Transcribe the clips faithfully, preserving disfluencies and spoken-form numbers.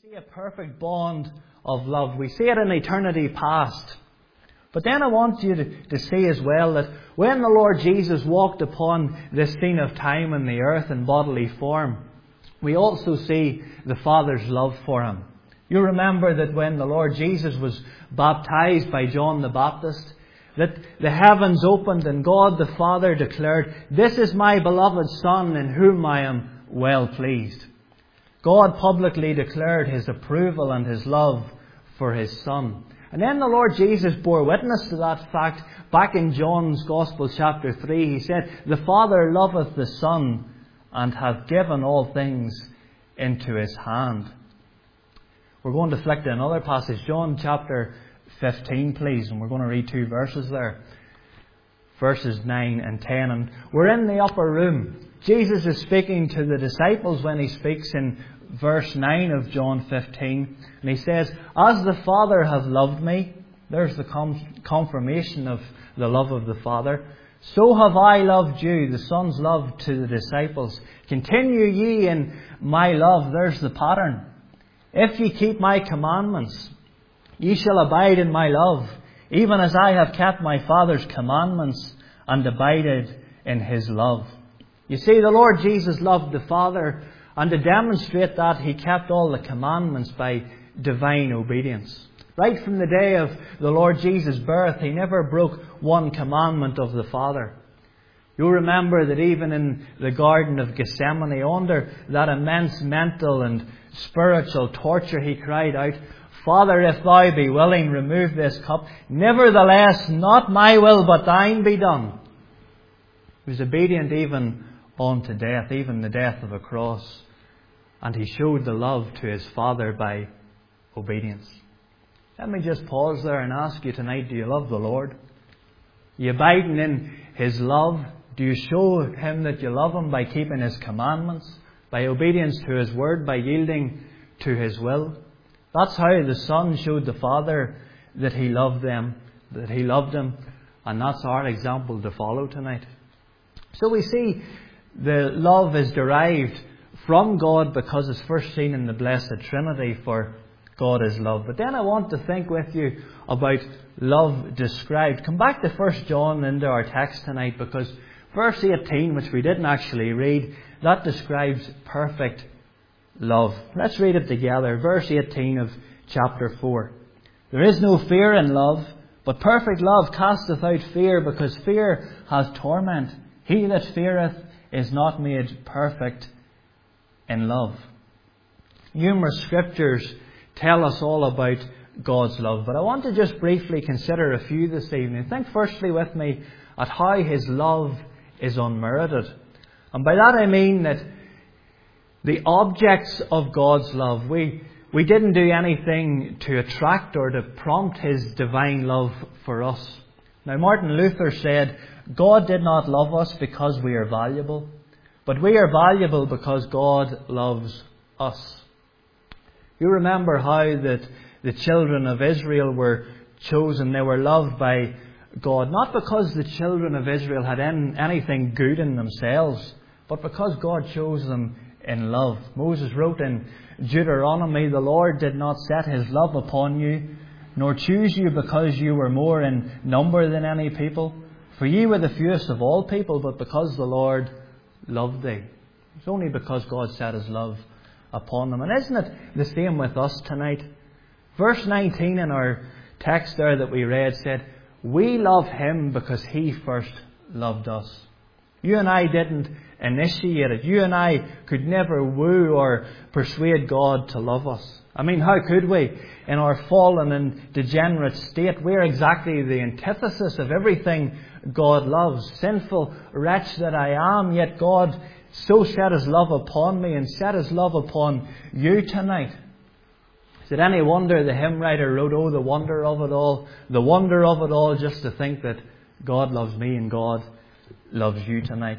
see a perfect bond of love. We see it in eternity past. But then I want you to, to see as well that when the Lord Jesus walked upon this scene of time in the earth in bodily form, we also see the Father's love for Him. You remember that when the Lord Jesus was baptized by John the Baptist, that the heavens opened and God the Father declared, "This is my beloved Son in whom I am well pleased." God publicly declared His approval and His love for His Son. And then the Lord Jesus bore witness to that fact back in John's Gospel chapter three. He said, "The Father loveth the Son and hath given all things into His hand." We're going to flick to another passage, John chapter fifteen, please, and we're going to read two verses there. Verses nine and ten. And we're in the upper room. Jesus is speaking to the disciples when He speaks in verse nine of John fifteen. And He says, "As the Father hath loved me," there's the confirmation of the love of the Father, "so have I loved you," the Son's love to the disciples. "Continue ye in my love," there's the pattern. "If ye keep my commandments, ye shall abide in my love, even as I have kept my Father's commandments and abided in His love." You see, the Lord Jesus loved the Father, and to demonstrate that, He kept all the commandments by divine obedience. Right from the day of the Lord Jesus' birth, He never broke one commandment of the Father. You'll remember that even in the Garden of Gethsemane, under that immense mental and spiritual torture, He cried out, "Father, if Thou be willing, remove this cup. Nevertheless, not my will, but Thine be done." He was obedient even unto death, even the death of a cross. And He showed the love to His Father by obedience. Let me just pause there and ask you tonight, do you love the Lord? Are you abiding in His love? Do you show Him that you love Him by keeping His commandments, by obedience to His word, by yielding to His will? That's how the Son showed the Father that He loved them, that He loved Him, and that's our example to follow tonight. So we see the love is derived from God because it's first seen in the Blessed Trinity, for God is love. But then I want to think with you about love described. Come back to First John into our text tonight, because verse eighteen, which we didn't actually read, that describes perfect love. Let's read it together. Verse eighteen of chapter four. "There is no fear in love, but perfect love casteth out fear, because fear hath torment. He that feareth is not made perfect in love." Numerous scriptures tell us all about God's love, but I want to just briefly consider a few this evening. Think firstly with me at how His love is unmerited. And by that I mean that the objects of God's love, we, we didn't do anything to attract or to prompt His divine love for us. Now, Martin Luther said, "God did not love us because we are valuable, but we are valuable because God loves us." You remember how that the children of Israel were chosen. They were loved by God, not because the children of Israel had anything good in themselves, but because God chose them in love. Moses wrote in Deuteronomy, "The Lord did not set His love upon you, nor choose you because you were more in number than any people. For ye were the fewest of all people, but because the Lord loved thee." It's only because God set His love upon them. And isn't it the same with us tonight? Verse nineteen in our text there that we read said, "We love Him because He first loved us." You and I didn't initiate it. You and I could never woo or persuade God to love us. I mean, how could we? In our fallen and degenerate state, we're exactly the antithesis of everything God loves. Sinful wretch that I am, yet God so set His love upon me and set His love upon you tonight. Is it any wonder the hymn writer wrote, "Oh, the wonder of it all, the wonder of it all," just to think that God loves me and God loves you tonight.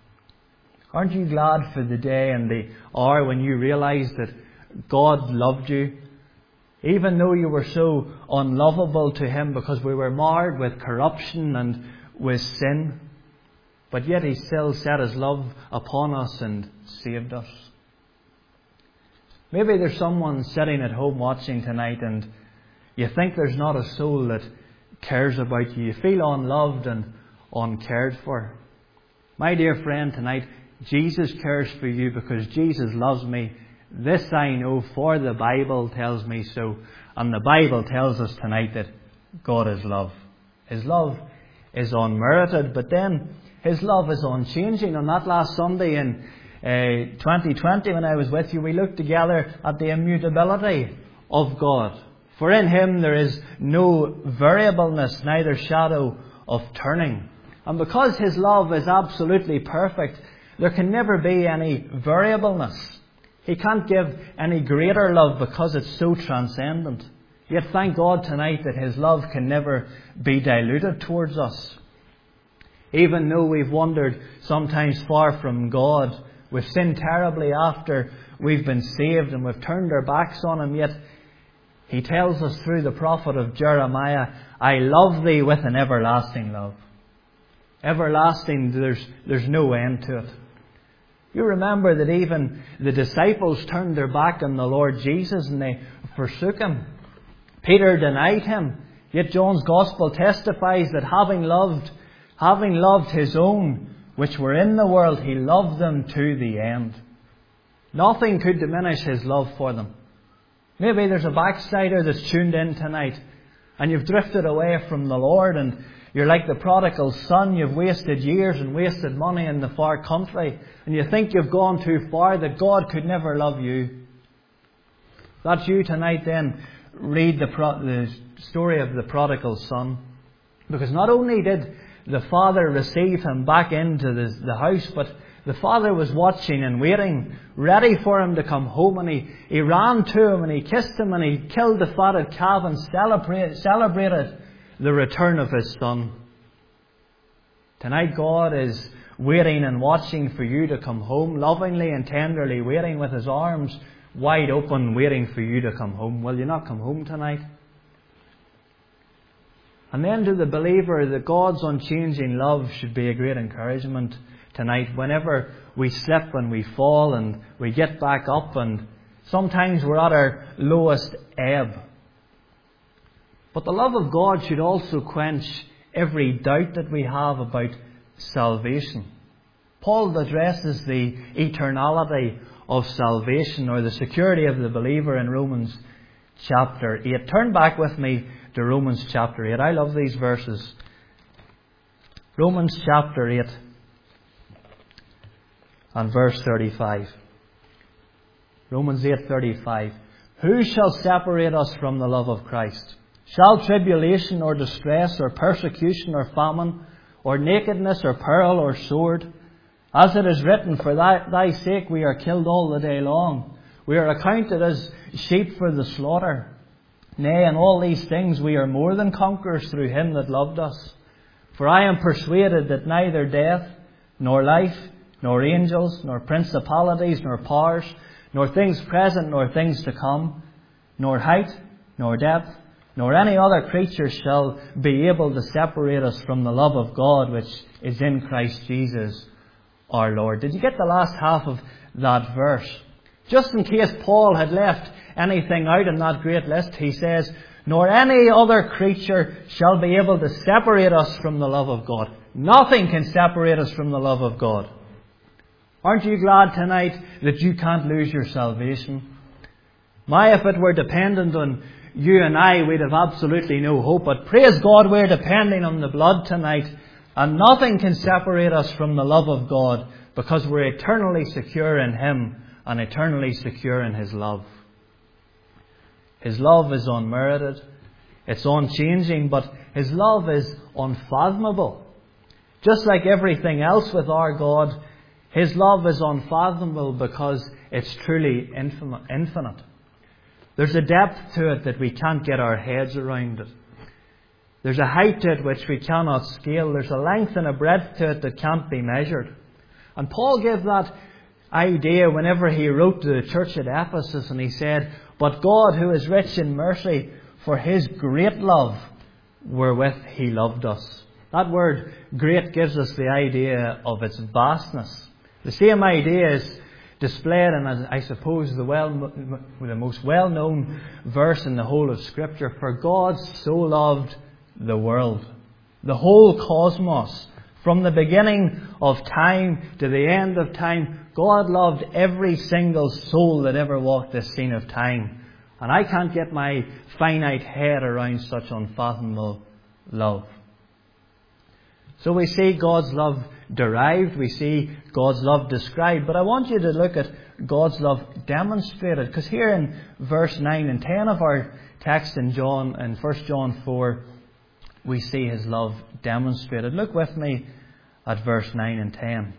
Aren't you glad for the day and the hour when you realised that God loved you? Even though you were so unlovable to Him because we were marred with corruption and with sin, but yet He still set His love upon us and saved us. Maybe there's someone sitting at home watching tonight and you think there's not a soul that cares about you. You feel unloved and uncared for. My dear friend, tonight, Jesus cares for you because Jesus loves me. This I know, for the Bible tells me so. And the Bible tells us tonight that God is love. His love is unmerited, but then His love is unchanging. On that last Sunday in uh, twenty twenty, when I was with you, we looked together at the immutability of God. For in Him there is no variableness, neither shadow of turning. And because His love is absolutely perfect, there can never be any variableness. He can't give any greater love because it's so transcendent. Yet thank God tonight that His love can never be diluted towards us. Even though we've wandered sometimes far from God, we've sinned terribly after we've been saved and we've turned our backs on Him, yet He tells us through the prophet of Jeremiah, I love thee with an everlasting love. Everlasting, there's, there's no end to it. You remember that even the disciples turned their back on the Lord Jesus and they forsook Him. Peter denied Him. Yet John's Gospel testifies that having loved, having loved His own, which were in the world, He loved them to the end. Nothing could diminish His love for them. Maybe there's a backslider that's tuned in tonight and you've drifted away from the Lord and you're like the prodigal son. You've wasted years and wasted money in the far country and you think you've gone too far, that God could never love you. That's you tonight then. Read the, pro- the story of the prodigal son. Because not only did the father receive him back into the, the house, but the father was watching and waiting, ready for him to come home. And he, he ran to him and he kissed him and he killed the fatted calf and celebrate, celebrated the return of his son. Tonight God is waiting and watching for you to come home, lovingly and tenderly waiting with His arms wide open, waiting for you to come home. Will you not come home tonight? And then to the believer, that God's unchanging love should be a great encouragement tonight. Whenever we slip and we fall and we get back up, and sometimes we're at our lowest ebb. But the love of God should also quench every doubt that we have about salvation. Paul addresses the eternality of salvation, or the security of the believer, in Romans chapter eight. Turn back with me to Romans chapter eight. I love these verses. Romans chapter eight and verse thirty-five. Romans eight thirty-five. Who shall separate us from the love of Christ? Shall tribulation or distress or persecution or famine or nakedness or peril or sword? As it is written, for thy, thy sake we are killed all the day long. We are accounted as sheep for the slaughter. Nay, in all these things we are more than conquerors through Him that loved us. For I am persuaded that neither death, nor life, nor angels, nor principalities, nor powers, nor things present, nor things to come, nor height, nor depth, nor any other creature shall be able to separate us from the love of God which is in Christ Jesus our Lord. Did you get the last half of that verse? Just in case Paul had left anything out in that great list, he says, nor any other creature shall be able to separate us from the love of God. Nothing can separate us from the love of God. Aren't you glad tonight that you can't lose your salvation? My, if it were dependent on you and I, we'd have absolutely no hope. But praise God, we're depending on the blood tonight. And nothing can separate us from the love of God, because we're eternally secure in Him and eternally secure in His love. His love is unmerited. It's unchanging, but His love is unfathomable. Just like everything else with our God, His love is unfathomable because it's truly infinite. There's a depth to it that we can't get our heads around it. There's a height to it which we cannot scale. There's a length and a breadth to it that can't be measured. And Paul gave that idea whenever he wrote to the church at Ephesus, and he said, but God, who is rich in mercy, for His great love wherewith He loved us. That word great gives us the idea of its vastness. The same idea is displayed in, as I suppose, the well, the most well-known verse in the whole of Scripture. For God so loved the world, the whole cosmos, from the beginning of time to the end of time. God loved every single soul that ever walked this scene of time. And I can't get my finite head around such unfathomable love. So we see God's love derived, we see God's love described, but I want you to look at God's love demonstrated, because here in verse nine and ten of our text in John, in First John four, we see His love demonstrated. Look with me at verse nine and ten.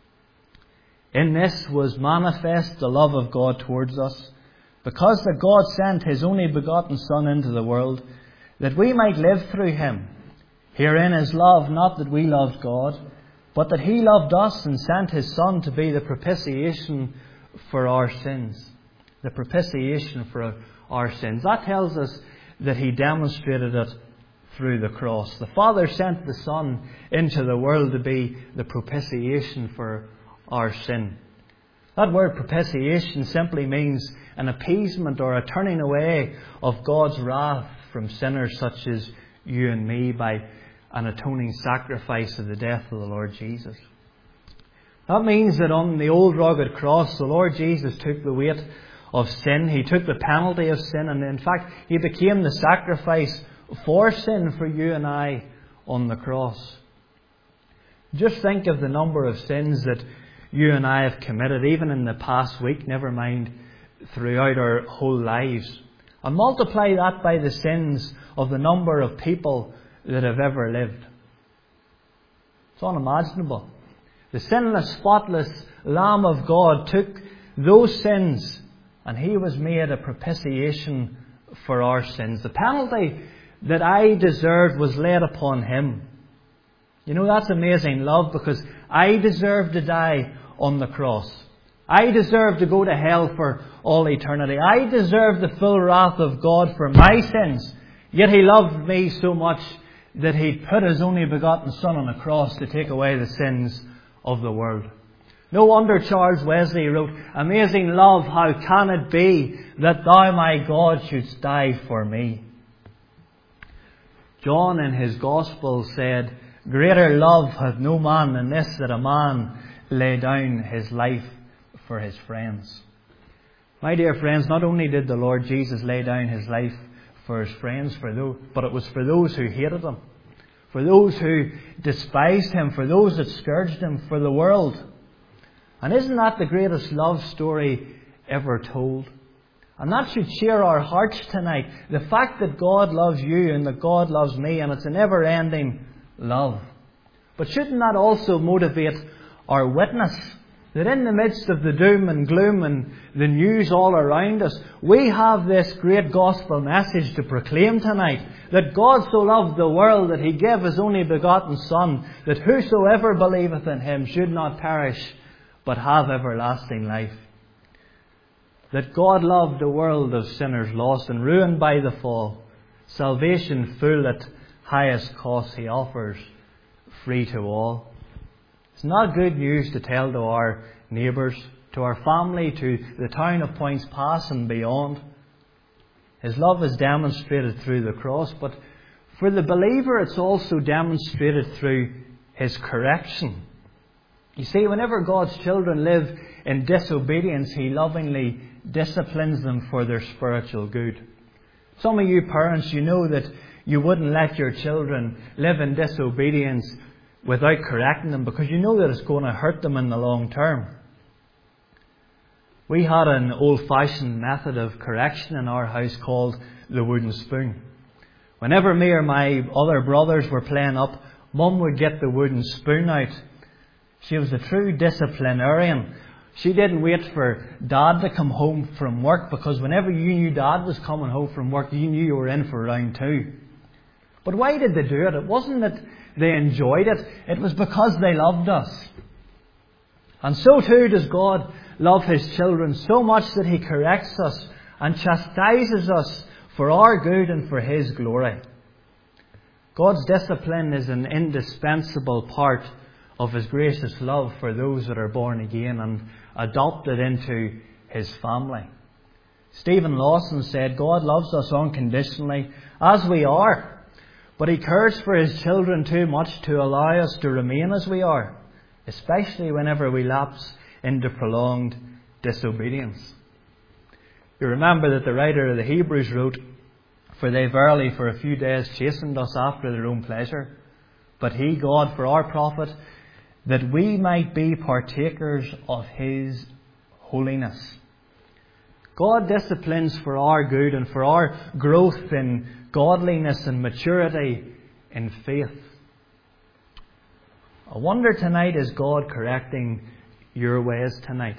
In this was manifest the love of God towards us, because that God sent His only begotten Son into the world, that we might live through Him. Herein is love, not that we loved God, but that He loved us and sent His Son to be the propitiation for our sins. The propitiation for our sins. That tells us that He demonstrated it through the cross. The Father sent the Son into the world to be the propitiation for our sin. That word propitiation simply means an appeasement or a turning away of God's wrath from sinners such as you and me by an atoning sacrifice of the death of the Lord Jesus. That means that on the old rugged cross, the Lord Jesus took the weight of sin. He took the penalty of sin, and in fact, He became the sacrifice for sin for you and I on the cross. Just think of the number of sins that you and I have committed, even in the past week, never mind throughout our whole lives. And multiply that by the sins of the number of people that have ever lived. It's unimaginable. The sinless, spotless Lamb of God took those sins, and He was made a propitiation for our sins. The penalty that I deserved was laid upon Him. You know, that's amazing love, because I deserve to die on the cross. I deserve to go to hell for all eternity. I deserve the full wrath of God for my sins. Yet He loved me so much that He put His only begotten Son on a cross to take away the sins of the world. No wonder Charles Wesley wrote, "Amazing love, how can it be that Thou, my God, shouldst die for me?" John in his Gospel said, "Greater love hath no man than this, that a man lay down his life for his friends." My dear friends, not only did the Lord Jesus lay down His life for His friends, for those, but it was for those who hated Him, for those who despised Him, for those that scourged Him, for the world. And isn't that the greatest love story ever told? And that should cheer our hearts tonight. The fact that God loves you and that God loves me, and it's a never-ending love. But shouldn't that also motivate our witness? That in the midst of the doom and gloom and the news all around us, we have this great gospel message to proclaim tonight. That God so loved the world that He gave His only begotten Son, that whosoever believeth in Him should not perish, but have everlasting life. That God loved a world of sinners lost and ruined by the fall. Salvation full at highest cost He offers, free to all. It's not good news to tell to our neighbours, to our family, to the town of Points Pass and beyond. His love is demonstrated through the cross, but for the believer it's also demonstrated through His correction. You see, whenever God's children live in disobedience, He lovingly disciplines them for their spiritual good. Some of you parents, you know that you wouldn't let your children live in disobedience without correcting them, because you know that it's going to hurt them in the long term. We had an old-fashioned method of correction in our house called the wooden spoon. Whenever me or my other brothers were playing up, Mum would get the wooden spoon out. She was a true disciplinarian. She didn't wait for Dad to come home from work, because whenever you knew Dad was coming home from work, you knew you were in for round two. But why did they do it? It wasn't that they enjoyed it. It was because they loved us. And so too does God love His children so much that He corrects us and chastises us for our good and for His glory. God's discipline is an indispensable part of His gracious love for those that are born again. And adopted into His family. Stephen Lawson said, God loves us unconditionally as we are, but He cares for His children too much to allow us to remain as we are, especially whenever we lapse into prolonged disobedience. You remember that the writer of the Hebrews wrote, For they verily for a few days chastened us after their own pleasure, but He, God, for our profit, that we might be partakers of His holiness. God disciplines for our good and for our growth in godliness and maturity in faith. I wonder tonight, is God correcting your ways tonight?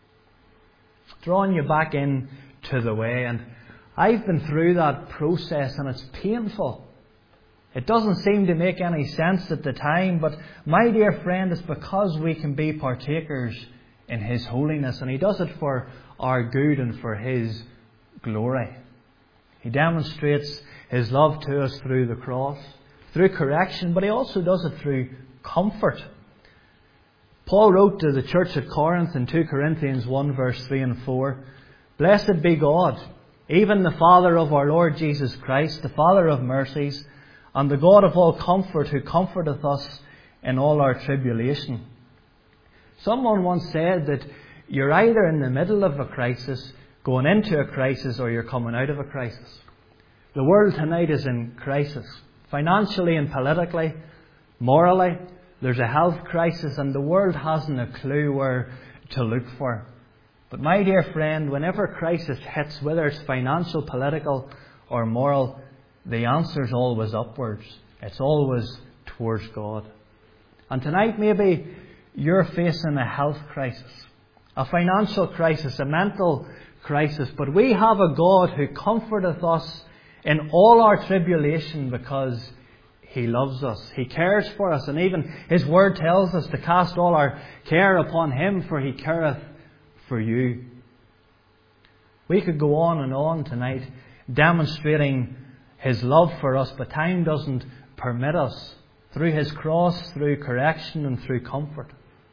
Drawing you back in to the way. And I've been through that process and it's painful. It doesn't seem to make any sense at the time, but my dear friend, it's because we can be partakers in His holiness, and He does it for our good and for His glory. He demonstrates His love to us through the cross, through correction, but He also does it through comfort. Paul wrote to the church at Corinth in Second Corinthians one verse three and four, Blessed be God, even the Father of our Lord Jesus Christ, the Father of mercies, and the God of all comfort, who comforteth us in all our tribulation. Someone once said that you're either in the middle of a crisis, going into a crisis, or you're coming out of a crisis. The world tonight is in crisis. Financially and politically, morally, there's a health crisis, and the world hasn't a clue where to look for. But my dear friend, whenever crisis hits, whether it's financial, political, or moral, the answer is always upwards. It's always towards God. And tonight maybe you're facing a health crisis, a financial crisis, a mental crisis, but we have a God who comforteth us in all our tribulation because He loves us. He cares for us, and even His Word tells us to cast all our care upon Him, for He careth for you. We could go on and on tonight demonstrating His love for us, but time doesn't permit us, through His cross, through correction and through comfort.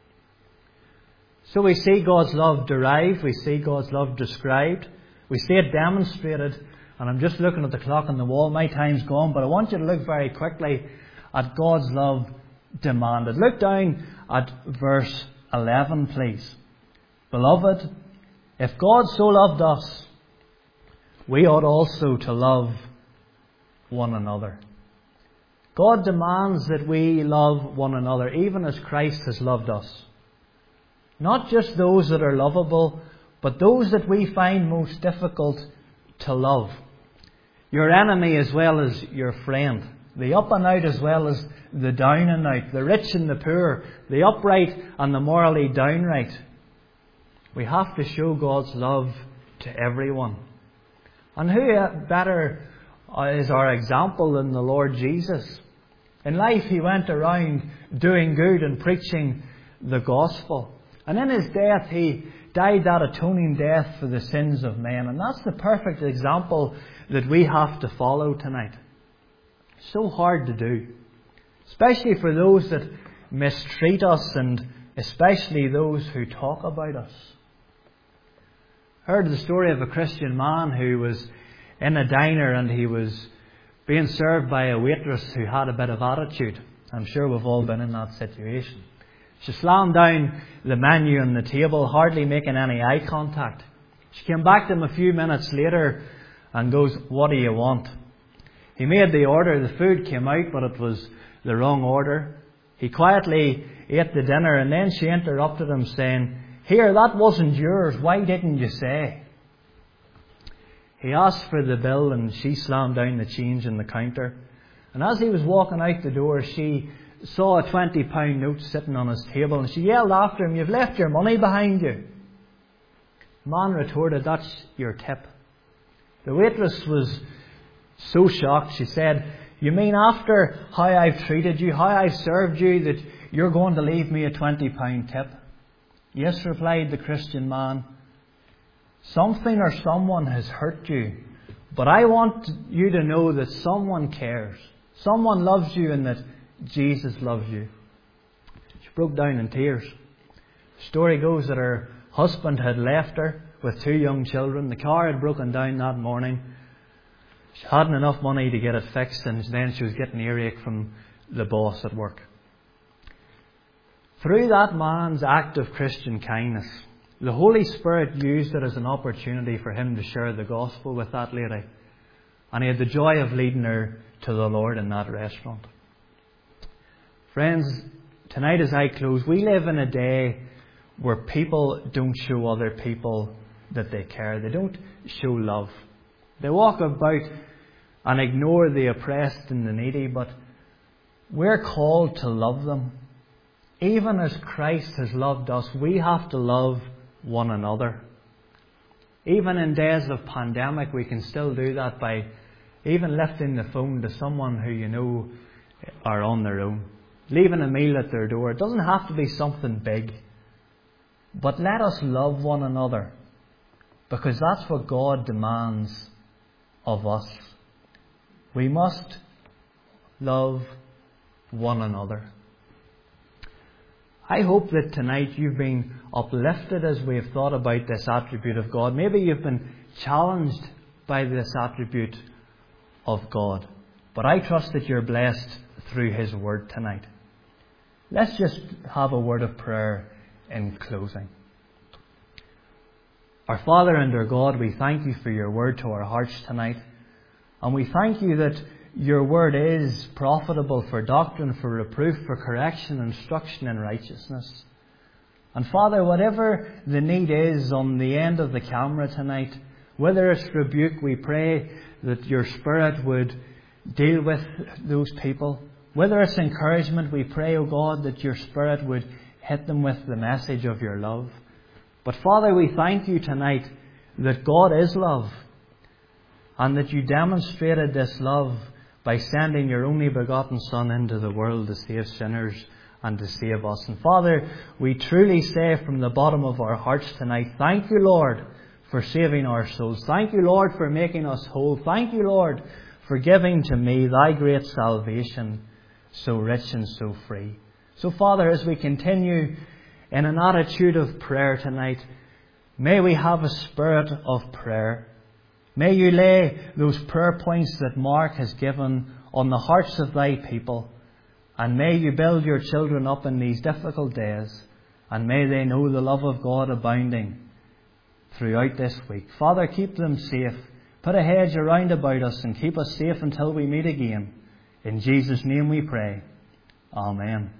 So we see God's love derived, we see God's love described, we see it demonstrated, and I'm just looking at the clock on the wall, my time's gone, but I want you to look very quickly at God's love demanded. Look down at verse eleven, please. Beloved, if God so loved us, we ought also to love one another. God demands that we love one another, even as Christ has loved us. Not just those that are lovable, but those that we find most difficult to love. Your enemy as well as your friend. The up and out as well as the down and out. The rich and the poor. The upright and the morally downright. We have to show God's love to everyone. And who better is our example than the Lord Jesus? In life He went around doing good and preaching the gospel. And in His death He died that atoning death for the sins of men. And that's the perfect example that we have to follow tonight. So hard to do. Especially for those that mistreat us, and especially those who talk about us. I heard the story of a Christian man who was in a diner and he was being served by a waitress who had a bit of attitude. I'm sure we've all been in that situation. She slammed down the menu on the table, hardly making any eye contact. She came back to him a few minutes later and goes, "What do you want?" He made the order. The food came out, but it was the wrong order. He quietly ate the dinner, and then she interrupted him saying, "Here, that wasn't yours. Why didn't you say?" He asked for the bill, and she slammed down the change in the counter. And as he was walking out the door, she saw a twenty pound note sitting on his table, and she yelled after him, "You've left your money behind you." The man retorted, "That's your tip." The waitress was so shocked, she said, "You mean after how I've treated you, how I've served you, that you're going to leave me a twenty pound tip?" "Yes," replied the Christian man. "Something or someone has hurt you, but I want you to know that someone cares. Someone loves you, and that Jesus loves you." She broke down in tears. The story goes that her husband had left her with two young children. The car had broken down that morning. She hadn't enough money to get it fixed, and then she was getting earache from the boss at work. Through that man's act of Christian kindness, the Holy Spirit used it as an opportunity for him to share the gospel with that lady. And he had the joy of leading her to the Lord in that restaurant. Friends, tonight as I close, we live in a day where people don't show other people that they care. They don't show love. They walk about and ignore the oppressed and the needy, but we're called to love them. Even as Christ has loved us, we have to love one another. Even in days of pandemic, we can still do that by even lifting the phone to someone who you know are on their own. Leaving a meal at their door. It doesn't have to be something big. But let us love one another, because that's what God demands of us. We must love one another. I hope that tonight you've been uplifted as we have thought about this attribute of God. Maybe you've been challenged by this attribute of God. But I trust that you're blessed through His Word tonight. Let's just have a word of prayer in closing. Our Father and our God, we thank you for your Word to our hearts tonight. And we thank you that your Word is profitable for doctrine, for reproof, for correction, instruction in righteousness. And Father, whatever the need is on the end of the camera tonight, whether it's rebuke, we pray that your Spirit would deal with those people. Whether it's encouragement, we pray, O God, that your Spirit would hit them with the message of your love. But Father, we thank you tonight that God is love, and that you demonstrated this love by sending your only begotten Son into the world to save sinners and to save us. And Father, we truly say from the bottom of our hearts tonight, thank you, Lord, for saving our souls. Thank you, Lord, for making us whole. Thank you, Lord, for giving to me thy great salvation, so rich and so free. So Father, as we continue in an attitude of prayer tonight, may we have a spirit of prayer. May you lay those prayer points that Mark has given on the hearts of thy people. And may you build your children up in these difficult days. And may they know the love of God abounding throughout this week. Father, keep them safe. Put a hedge around about us and keep us safe until we meet again. In Jesus' name we pray. Amen.